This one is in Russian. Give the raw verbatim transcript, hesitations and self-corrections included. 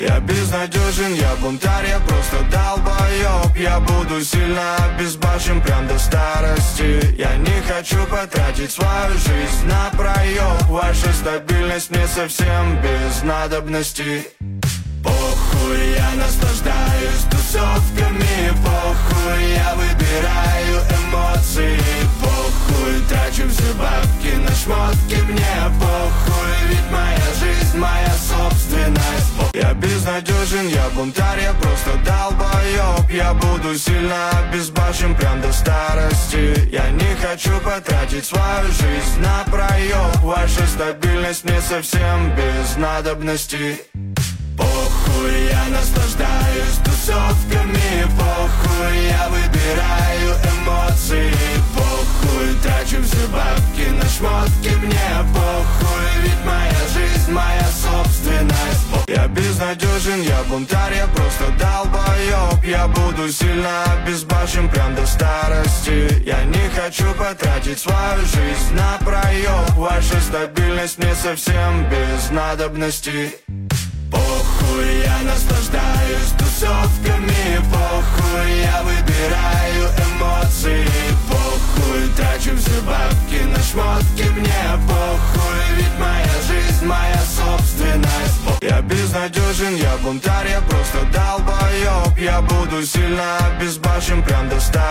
Я безнадежен, я бунтарь, я просто долбоёб. Я буду сильно обезбашен прям до старости. Я не хочу потратить свою жизнь на проёб. Ваша стабильность мне совсем без надобности. Похуй, я наслаждаюсь тусовками. Похуй, я выбираю эмоции. Похуй, трачу все бабки на шмотки. Мне похуй, ведь моя жизнь моя собственность. Я безнадежен, я бунтарь, я просто долбоёб. Я буду сильно обезбашен прям до старости. Я не хочу потратить свою жизнь на проёб. Ваша стабильность мне совсем без надобности. Похуй, я наслаждаюсь тусовками. Похуй, я выбираю эмоции. Похуй, трачу все бабки на шмотки. Мне похуй, ведь моя жизнь моя собственность. Я безнадежен, я бунтарь, я просто долбоёб. Я буду сильно обезбашен прям до старости. Я не хочу потратить свою жизнь на проёб. Ваша стабильность мне совсем без надобности. Похуй, я наслаждаюсь тусовками. Похуй, я выбираю эмоции. Похуй, трачу все бабки на шмотки. Мне похуй, ведь моя жизнь моя собственность. Я безнадежен, я бунтарь, я просто долбоёб. Я буду сильно обезбашен прям до старости.